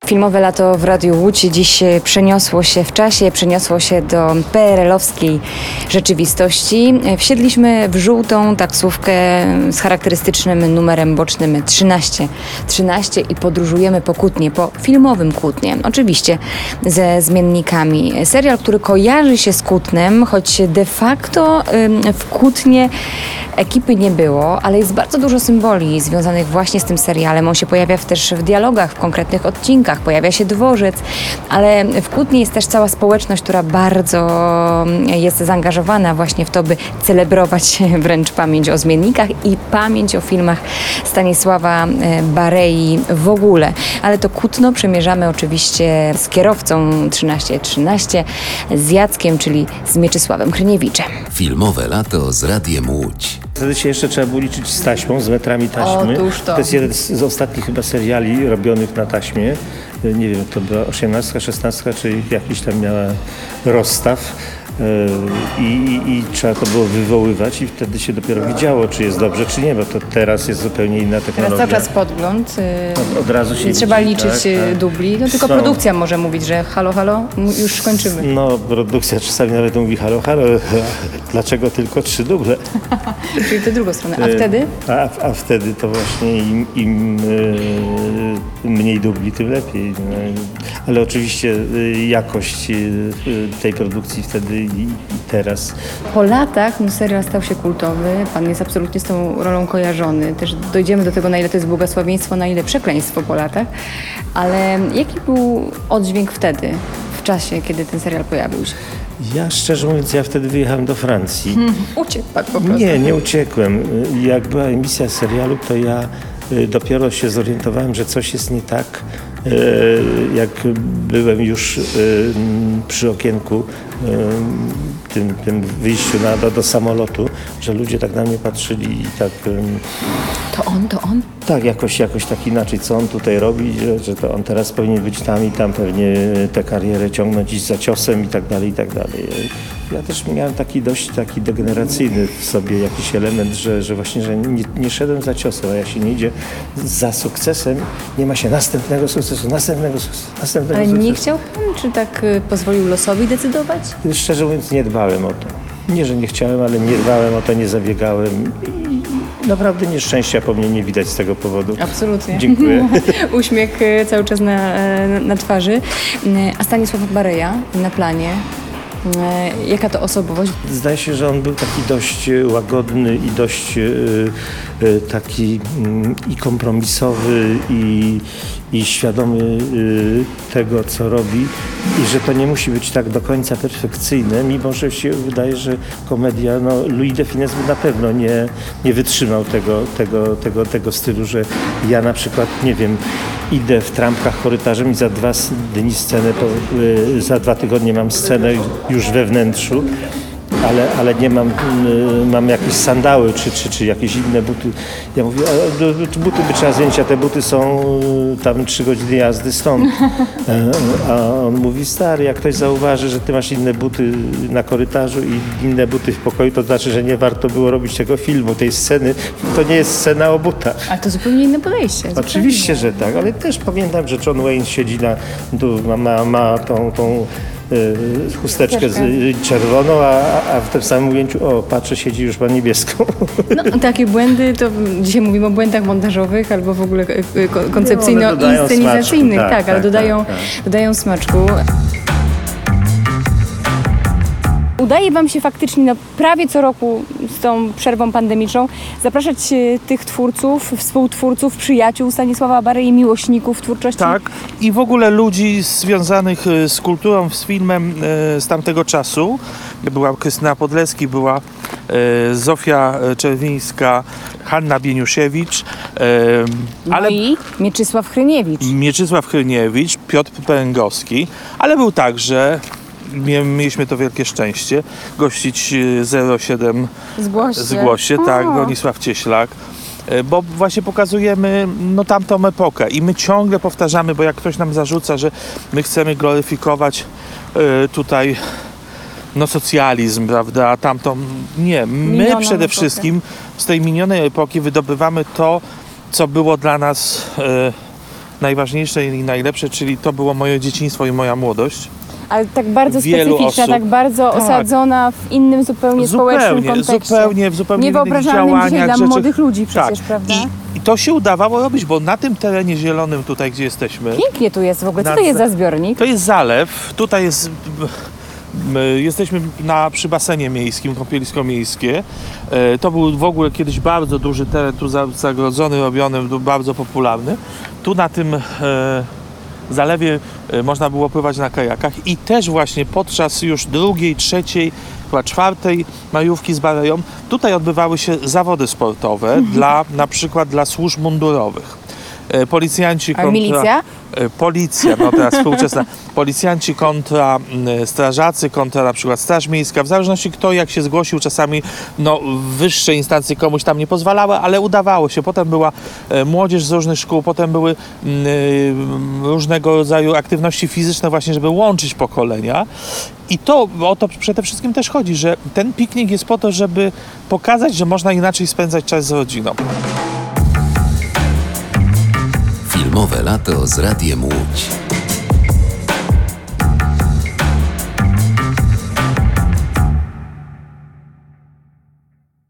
Filmowe lato w Radiu Łódź dziś przeniosło się w czasie, przeniosło się do PRL-owskiej rzeczywistości. Wsiedliśmy w żółtą taksówkę z charakterystycznym numerem bocznym 13 i podróżujemy po Kutnie, po filmowym Kutnie, oczywiście ze zmiennikami. Serial, który kojarzy się z Kutnem, choć de facto w Kutnie ekipy nie było, ale jest bardzo dużo symboli związanych właśnie z tym serialem. On się pojawia też w dialogach, w konkretnych odcinkach, pojawia się dworzec, ale w Kutnie jest też cała społeczność, która bardzo jest zaangażowana właśnie w to, by celebrować wręcz pamięć o zmiennikach i pamięć o filmach Stanisława Barei w ogóle. Ale to Kutno przemierzamy oczywiście z kierowcą 1313, z Jackiem, czyli z Mieczysławem Hryniewiczem. Filmowe lato z Radiem Łódź. Wtedy się jeszcze trzeba było liczyć z taśmą, z metrami taśmy. Otóż to. To jest jeden z ostatnich chyba seriali robionych na taśmie. Nie wiem, to była 18, 16, czy jakiś tam miała rozstaw. I trzeba to było wywoływać i wtedy się dopiero widziało, czy jest dobrze, czy nie, bo to teraz jest zupełnie inna technologia. Teraz cały czas podgląd. Od razu się nie trzeba widzi, liczyć tak. dubli, no tylko produkcja może mówić, że halo, już kończymy. No, produkcja czasami nawet mówi halo, dlaczego tylko 3 duble? Czyli tę drugą stronę. A wtedy? A wtedy to właśnie im mniej dubli, tym lepiej. No, ale oczywiście jakość tej produkcji wtedy i teraz. Po latach serial stał się kultowy. Pan jest absolutnie z tą rolą kojarzony. Też dojdziemy do tego, na ile to jest błogosławieństwo, na ile przekleństwo po latach. Ale jaki był oddźwięk wtedy, w czasie, kiedy ten serial pojawił się? Ja szczerze mówiąc, wtedy wyjechałem do Francji. Uciekł pan po prostu. Nie uciekłem. Jak była emisja serialu, to ja dopiero się zorientowałem, że coś jest nie tak, jak byłem już przy okienku, tym wyjściu do samolotu, że ludzie tak na mnie patrzyli i tak... To on? Tak, jakoś tak inaczej, co on tutaj robi, że to on teraz powinien być tam i tam, pewnie tę karierę ciągnąć iść za ciosem i tak dalej, i tak dalej. Ja też miałem dość degeneracyjny w sobie jakiś element, że właśnie, że nie szedłem za ciosem, a jak się nie idzie za sukcesem, nie ma się następnego sukcesu. Ale nie chciał pan, czy tak pozwolił losowi decydować? Szczerze mówiąc, nie dbałem o to. Nie, że nie chciałem, ale nie dbałem o to, nie zabiegałem. I naprawdę nieszczęścia po mnie nie widać z tego powodu. Absolutnie. Dziękuję. Uśmiech cały czas na twarzy. A Stanisław Bareja na planie? Jaka to osobowość? Zdaje się, że on był taki dość łagodny i dość taki i kompromisowy i świadomy tego, co robi i że to nie musi być tak do końca perfekcyjne, mimo że się wydaje, że komedia, Louis de Funès by na pewno nie wytrzymał tego stylu, że ja na przykład, nie wiem, idę w trampkach korytarzem i za 2 dni scenę, za 2 tygodnie mam scenę już we wnętrzu, ale nie mam jakieś sandały czy jakieś inne buty. Ja mówię, buty by trzeba zdjąć, a te buty są tam 3 godziny jazdy stąd. A on mówi, stary, jak ktoś zauważy, że ty masz inne buty na korytarzu i inne buty w pokoju, to znaczy, że nie warto było robić tego filmu, tej sceny. To nie jest scena o butach. Ale to zupełnie inne podejście. Oczywiście, że tak, ale też pamiętam, że John Wayne siedzi ma tą chusteczkę czerwoną, a w tym samym ujęciu, patrzę, siedzi już pan niebieską. No, takie błędy, to dzisiaj mówimy o błędach montażowych albo w ogóle koncepcyjno-inscenizacyjnych, ale dodają smaczku. Udaje wam się faktycznie prawie co roku z tą przerwą pandemiczną zapraszać tych twórców, współtwórców, przyjaciół Stanisława Barei, miłośników twórczości? Tak, i w ogóle ludzi związanych z kulturą, z filmem z tamtego czasu. Była Krystyna Podleski, była Zofia Czerwińska, Hanna Bieniusiewicz. Ale i Mieczysław Hryniewicz. Piotr Pręgowski, ale był także... Mieliśmy to wielkie szczęście gościć 07 Zgłoście, tak, Bronisław Cieślak, bo właśnie pokazujemy tamtą epokę i my ciągle powtarzamy, bo jak ktoś nam zarzuca, że my chcemy gloryfikować tutaj socjalizm, prawda, a tamtą nie, my przede wszystkim z tej minionej epoki wydobywamy to, co było dla nas najważniejsze i najlepsze, czyli to było moje dzieciństwo i moja młodość. Ale tak bardzo Wielu specyficzna, osób. tak bardzo Tak. osadzona w innym zupełnie społecznym kontekście. w zupełnie innych Niewyobrażalnym działaniach, dzisiaj dla rzeczach. młodych ludzi przecież, Tak. prawda? I to się udawało robić, bo na tym terenie zielonym tutaj, gdzie jesteśmy, Pięknie tu jest w ogóle. Co Na to jest za- za zbiornik? to jest zalew. Tutaj jest... Jesteśmy przy basenie miejskim, kąpielisko miejskie. To był w ogóle kiedyś bardzo duży teren, tu zagrodzony, robiony, był bardzo popularny. Tu na tym zalewie można było pływać na kajakach i też właśnie podczas już drugiej, trzeciej, chyba czwartej majówki z Bareją tutaj odbywały się zawody sportowe na przykład dla służb mundurowych. Policjanci A milicja? Policja, no teraz współczesna. Policjanci kontra strażacy, kontra na przykład Straż Miejska. W zależności kto jak się zgłosił, czasami wyższe instancje komuś tam nie pozwalały, ale udawało się. Potem była młodzież z różnych szkół, potem były różnego rodzaju aktywności fizyczne właśnie, żeby łączyć pokolenia. I to o to przede wszystkim też chodzi, że ten piknik jest po to, żeby pokazać, że można inaczej spędzać czas z rodziną. Filmowe lato z Radiem Łódź.